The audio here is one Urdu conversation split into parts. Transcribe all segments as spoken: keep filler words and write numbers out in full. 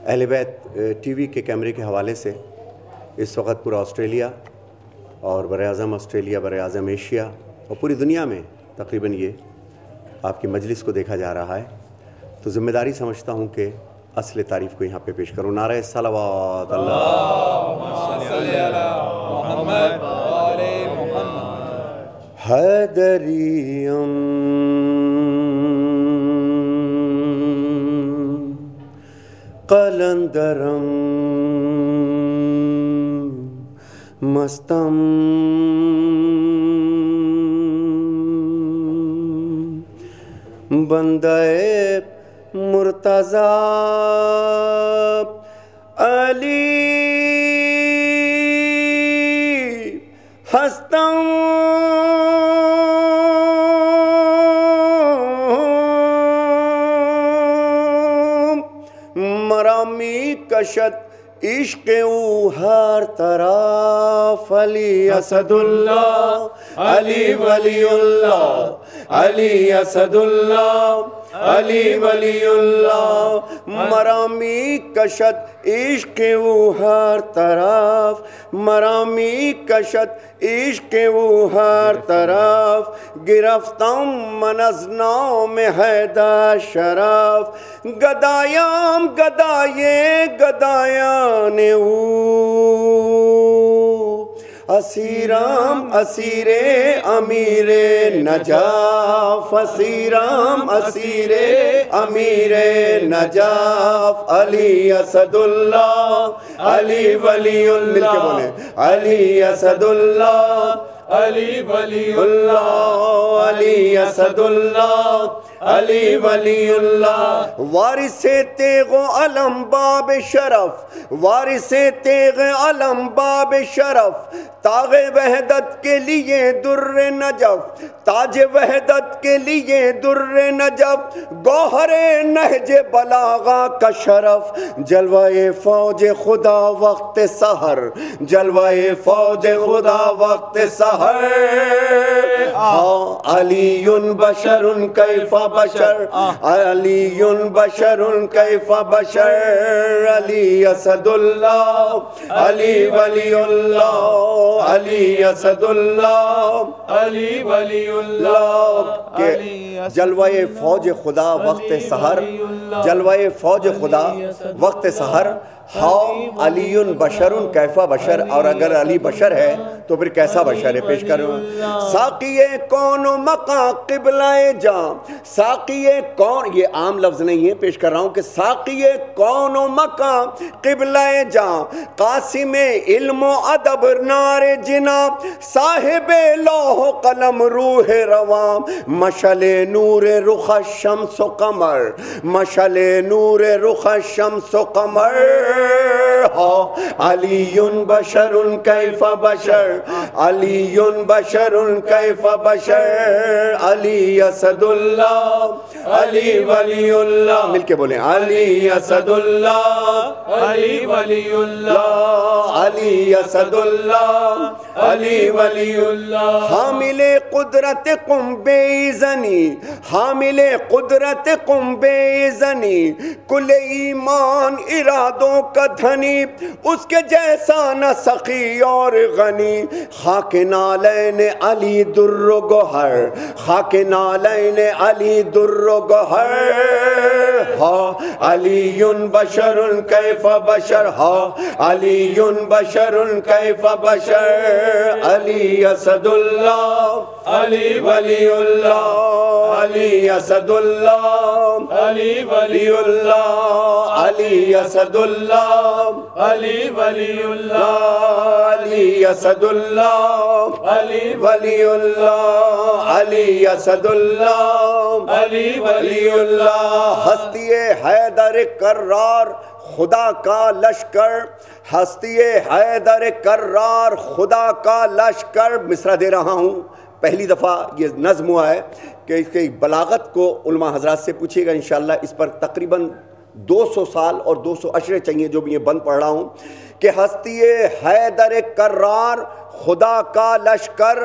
اہل بیت ٹی وی کے کیمرے کے حوالے سے اس وقت پورا آسٹریلیا اور براعظم آسٹریلیا، براعظم ایشیا اور پوری دنیا میں تقریباً یہ آپ کی مجلس کو دیکھا جا رہا ہے، تو ذمہ داری سمجھتا ہوں کہ اصل تعریف کو یہاں پہ پیش کروں۔ نعرہ صلوات اللہم صلی علی محمد وآل محمد۔ حیدریم قلندرم مستم بندہ مرتضی علی ہستم مرامی کشت عشق او ہر طرف، علی اسد اللہ، علی ولی اللہ، علی اسد اللہ، علی ولی اللہ، مرامی کشت عشق او ہر طرف، مرامی کشت عشق او ہر طرف، گرفتم من از نام حیدر شرف، گدایام گدایے گدایان او، اسیرام اسیر امیر نجاف، اسیرام اسیر امیر نجاف، علی اسد اللہ، علی ولی اللہ، مل کے بولیں علی اسد اللہ، علی ولی اللہ، علی اسد اللہ، علی ولی اللہ، وارث تیغ و علم باب شرف، وارث تیغ علم باب شرف، تاج وحدت کے لیے در نجف، تاج وحدت کے لیے در نجف، گوہر نہج بلاغہ کا شرف، جلوہ فوج خدا وقت سحر، جلوہ فوج خدا وقت سحر، ہاں علی بشر کیف بشر، علی بشر کیف بشر، علی اسد اللہ، علی ولی اللہ، علی اسد اللہ، علی ولی اللہ، کہ جلوہ فوج خدا وقت سحر، جلوہ فوج خدا وقت سحر، ہاں علی بشر کیف بشر، اور اگر علی بشر ہے تو پھر کیسا بشر ہے؟ پیش کروں ساقی کون و مقام قبلہ جام، ساقی کون، یہ عام لفظ نہیں ہے، پیش کر رہا ہوں کہ ساقی کون و مقام قبلہ جام، قاسم علم و ادب نار جناب، صاحب لوح و قلم روح روام، مشعل نور رخ شمس و قمر، مشعل نور رخ شمس و قمر، علی بشر کیف بشر، علی بشر کیف بشر، علی اسد اللہ، علی ولی اللہ، مل کے بولیں علی اسد اللہ، علی ولی اللہ، علی اسد اللہ، علی ولی اللہ، حامل قدرت قم بے زنی، حامل قدرت قم بے زنی، کل ایمان ارادوں کا دھنی، اس کے جیسا نہ سخی اور غنی، خاک نالین علی در و گوہر، خاک نالین علی در و گوہر، ہاں علی بشر کیف بشر، ہاں علی بشر کیف بشر، علی اسد اللہ، علی ولی اللہ، علی اسد اللہ، علی ولی اللہ، علی اسد اللہ، علی ولی اللہ، علی اسد اللہ، علی ولی اللہ، علی اسد اللہ، علی ولی اللہ، ہستی حیدر کرار خدا کا لشکر، ہستی حیدر کرار خدا کا لشکر، مصرع دے رہا ہوں، پہلی دفعہ یہ نظم ہوا ہے کہ اس کی بلاغت کو علماء حضرات سے پوچھیے گا انشاءاللہ، اس پر تقریباً دو سو سال اور دو سو عشرے چاہیے جو بھی یہ بند پڑھ رہا ہوں، کہ ہستی حیدر کرار خدا کا لشکر،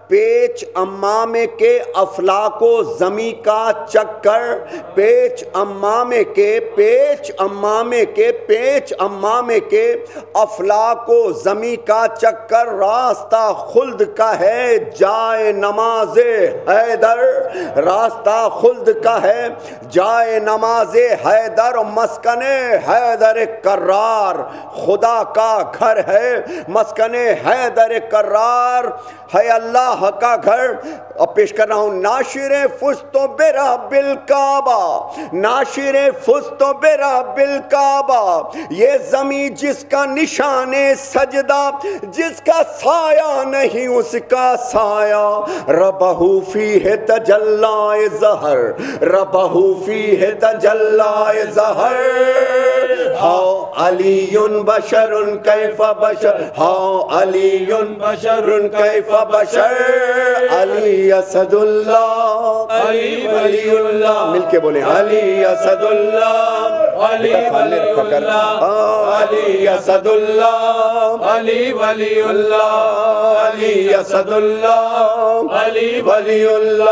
پیچ امامے کے افلاک و زمیں کا چکر، پیچ امامے کے پیچ امامے کے پیچ امامے کے افلاک و زمیں کا چکر، راستہ خلد کا ہے جائے نماز حیدر، راستہ خلد کا ہے جائے نماز حیدر، مسکن حیدر کرار خدا کا گھر ہے، مسکن حیدر کرار ہے اللہ کا گھر۔ اب پیش کر رہا ہوں ناشر فزت برب الکعبہ، ناشر فزت برب الکعبہ، یہ زمین جس کا نشان سجدہ، جس کا سایہ نہیں اس کا سایہ، ربہ فیہ تجلی ظہر، ربہ فیہ تجلی ظہر، ہاؤ علی بشر کیف بشر، ہاؤ علی بشر کیف بشر، علی اسد اللہ، علی ولی اللہ، مل کے بولیں علی اسد اللہ، علی ولی اللہ، علی اسد اللہ، علی ولی اللہ، علی اسد اللہ، علی ولی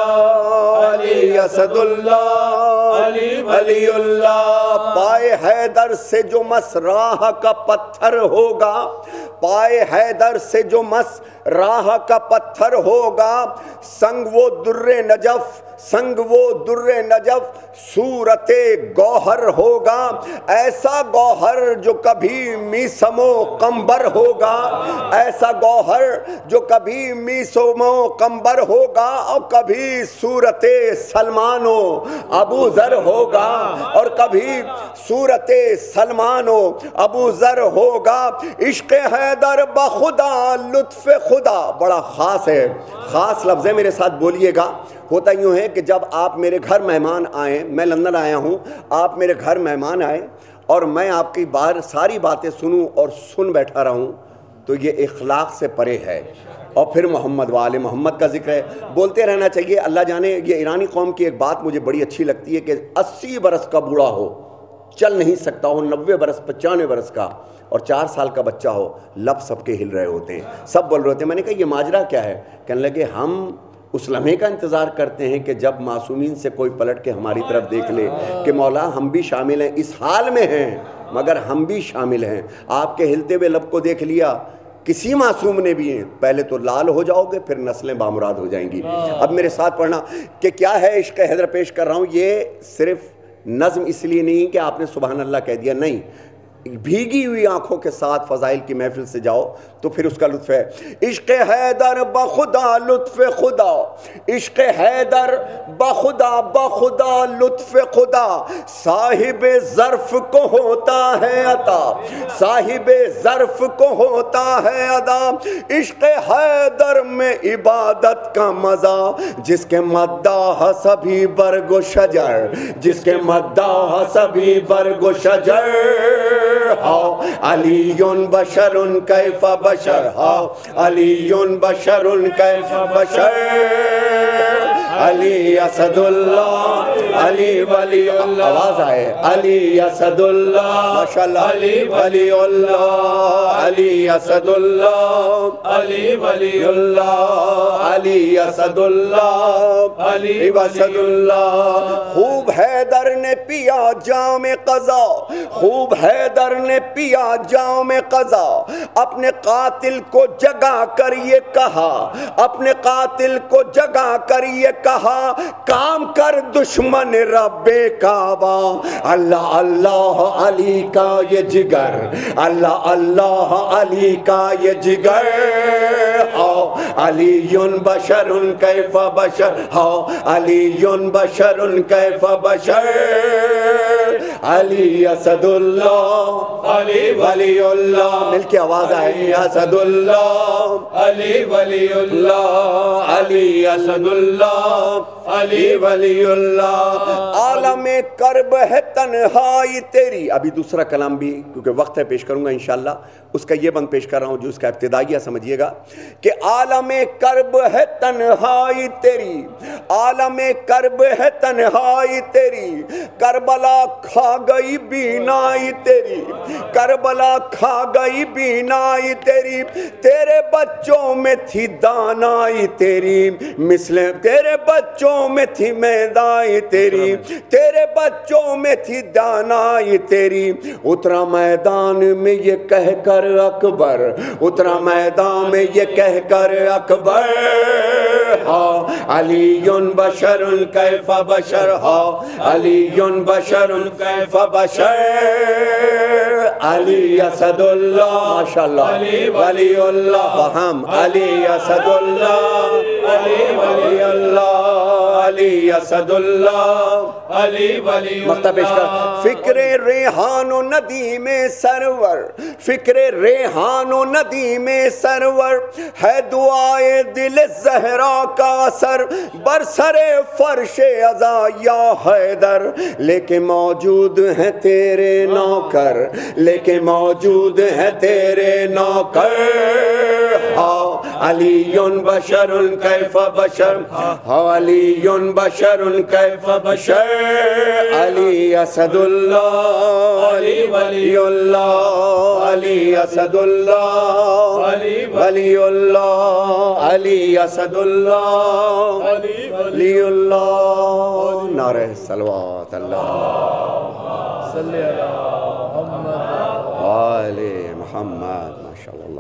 اللہ، علی اسد اللہ، علی ولی اللہ۔ پائے حیدر سے جو مس راہ کا پتھر ہوگا، پائے حیدر سے جو مس راہ کا پتھر ہوگا، سنگ وہ در نجف، سنگ وہ در نجف صورت گوہر ہوگا، ایسا گوہر جو کبھی میسم و قمبر ہوگا، ایسا گوہر جو کبھی میسم و قمبر ہوگا، اور کبھی صورت سلمان و ابو ذر ہوگا، اور کبھی صورت سلمان و ابو ذر ہوگا۔ عشق حیدر بخدا لطف خدا، بڑا خاص ہے، خاص لفظ ہے، میرے ساتھ بولیے گا۔ ہوتا یوں ہے کہ جب آپ میرے گھر مہمان آئیں، میں لندن آیا ہوں، آپ میرے گھر مہمان آئیں اور میں آپ کی بار ساری باتیں سنوں اور سن بیٹھا رہوں، تو یہ اخلاق سے پرے ہے۔ اور پھر محمد وآل محمد کا ذکر ہے، بولتے رہنا چاہیے۔ اللہ جانے یہ ایرانی قوم کی ایک بات مجھے بڑی اچھی لگتی ہے کہ اسی برس کا بوڑھا ہو، چل نہیں سکتا ہو، نوے برس پچانوے برس کا، اور چار سال کا بچہ ہو، لب سب کے ہل رہے ہوتے ہیں، سب بول رہے ہوتے ہیں۔ میں نے کہا یہ ماجرا کیا ہے؟ کہنے لگے ہم اس لمحے کا انتظار کرتے ہیں کہ جب معصومین سے کوئی پلٹ کے ہماری طرف دیکھ لے کہ مولا ہم بھی شامل ہیں، اس حال میں ہیں مگر ہم بھی شامل ہیں۔ آپ کے ہلتے ہوئے لب کو دیکھ لیا کسی معصوم نے بھی ہیں، پہلے تو لال ہو جاؤ گے، پھر نسلیں بامراد ہو جائیں گی۔ اب میرے ساتھ پڑھنا کہ کیا ہے عشق حیدر پیش کر رہا ہوں۔ یہ صرف نظم اس لیے نہیں کہ آپ نے سبحان اللہ کہہ دیا، نہیں، بھیگی ہوئی آنکھوں کے ساتھ فضائل کی محفل سے جاؤ تو پھر اس کا لطف ہے۔ عشق حیدر بخدا لطف خدا، عشق حیدر بخدا بخدا لطف خدا، صاحب ظرف کو ہوتا ہے عطا، صاحب ظرف کو ہوتا ہے ادا، عشق حیدر میں عبادت کا مزہ، جس کے مداح سبھی برگ و شجر، جس کے مداح سبھی برگ و شجر، ہاؤ علی بشر کیف بشر، ہاؤ علی بشر کیف بشر، علی اسد اللہ، علی ولی اللہ، آواز آئے علی اسد اللہ، ماشاءاللہ، علی ولی اللہ، علی اسد اللہ، علی ولی اللہ، علی اسد اللہ، علی اسد اللہ۔ خوب حیدر نے پیا جام قضا، خوب حیدر نے پیا جام قضا، اپنے قاتل کو جگا کر یہ کہا، اپنے قاتل کو جگا کر یہ کہا، کام کر دشمن رب کعبہ، اللہ اللہ علی کا یہ جگر، اللہ اللہ علی کا یہ جگر، ہاؤ علی بشر کیف بشر، ہاؤ علی بشر کیف بشر، علی اسد اللہ، علی ولی اللہ، مل کے آواز آئے اسد اللہ، علی ولی اللہ، علی اسد اللہ، علی ولی اللہ عالم کرب ہے تنہائی تیری. ابھی دوسرا کلام بھی کیونکہ وقت ہے پیش کروں گا انشاءاللہ, اس کا یہ بند پیش کر رہا ہوں جو اس کا ابتدائیہ سمجھیے گا کہ عالم کرب ہے تنہائی تیری, عالم کرب ہے تنہائی تیری, کربلا کھا گئی بینائی تیری, کربلا کھا گئی بینائی تیری, تیرے بچوں میں تھی دانائی تیری, مثل تیرے بچوں میں تھی میدائی تیری, تیرے بچوں میں تھی دانائی تیری. اترا میدان میں یہ کہہ کر اکبر, اترا میدان میں یہ کہہ کر اکبر, ہاں علی بشر کیف بشر, ہاں علی بشر کیف بشر, علی اسد اللہ ماشاءاللہ ولی اللہ, وہم علی اسد اللہ علی ولی اللہ, علی اسد اللہ علی ولی مقطع پیش کر. فکر ریحان و ندیم سرور, فکر ریحان و ندیم سرور, ہے دعائے دل زہرا کا اثر, برسر فرش عزا یا حیدر, لیکن موجود ہیں تیرے نوکر, لیکن موجود ہیں تیرے نوکر, ہاں علی بشر کیف بشر, ہاں علی بشر کیف بشر, علی اسد اللہ علی ولی اللہ, علی اسد اللہ علی ولی اللہ, علی اسد اللہ علی ولی اللہ. نعرہ صلوات اللہ صلی علی محمد آل محمد. ماشاءاللہ.